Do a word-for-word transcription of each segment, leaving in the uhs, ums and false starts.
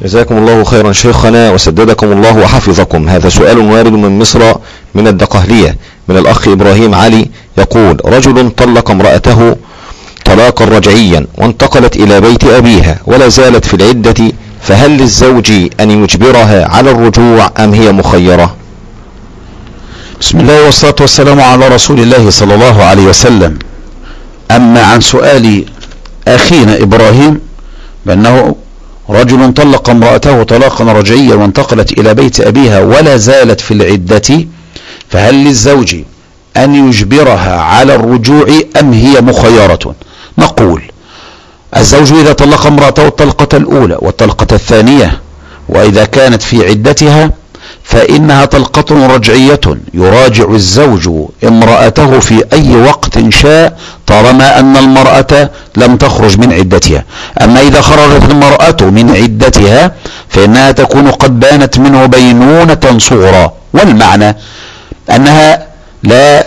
جزاكم الله خيرا شيخنا وسددكم الله وحفظكم. هذا سؤال وارد من مصر من الدقهلية من الأخ إبراهيم علي، يقول: رجل طلق امرأته طلاقا رجعيا وانتقلت إلى بيت أبيها ولا زالت في العدة، فهل للزوج أن يجبرها على الرجوع أم هي مخيرة؟ بسم الله والصلاة والسلام على رسول الله صلى الله عليه وسلم. أما عن سؤال أخينا إبراهيم بأنه رجل طلق امرأته طلاقا رجعيا وانتقلت إلى بيت أبيها ولا زالت في العدة، فهل للزوج أن يجبرها على الرجوع أم هي مخيرة؟ نقول: الزوج إذا طلق امرأته الطلقة الأولى والطلقة الثانية وإذا كانت في عدتها فإنها طلقة رجعية يراجع الزوج امرأته في أي وقت شاء طالما أن المرأة لم تخرج من عدتها. أما إذا خرجت المرأة من عدتها فإنها تكون قد بانت منه بينونة صغرى، والمعنى أنها لا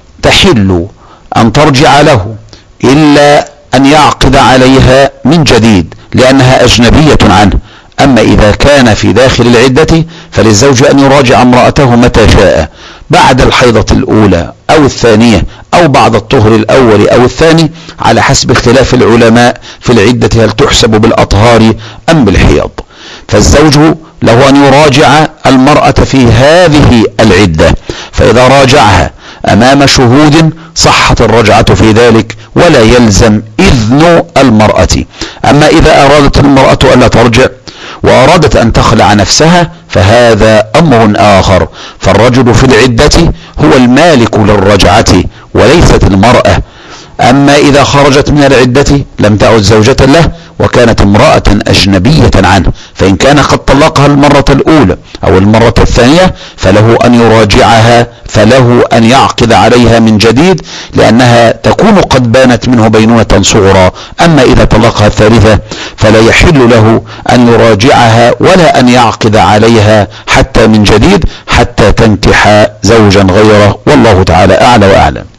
تحل أن ترجع له إلا أن يعقد عليها من جديد لأنها أجنبية عنه. أما إذا كان في داخل العدة فللزوج أن يراجع امرأته متى شاء، بعد الحيضة الأولى أو الثانية أو بعد الطهر الأول أو الثاني، على حسب اختلاف العلماء في العدة هل تحسب بالأطهار أم بالحيض. فالزوج له أن يراجع المرأة في هذه العدة، فإذا راجعها أمام شهود صحت الرجعة في ذلك ولا يلزم إذن المرأة. أما إذا أرادت المرأة ألا ترجع وأرادت أن تخلع نفسها فهذا أمر آخر، فالرجل في العدة هو المالك للرجعة وليست المرأة. أما إذا خرجت من العدة لم تعد زوجة له وكانت امرأة أجنبية عنه، فإن كان قد طلقها المرة الأولى أو المرة الثانية فله أن يراجعها، فله أن يعقد عليها من جديد لأنها تكون قد بانت منه بينونة صغرى. أما إذا طلقها الثالثة فلا يحل له أن يراجعها ولا أن يعقد عليها حتى من جديد حتى تنكح زوجا غيره، والله تعالى أعلى وأعلم.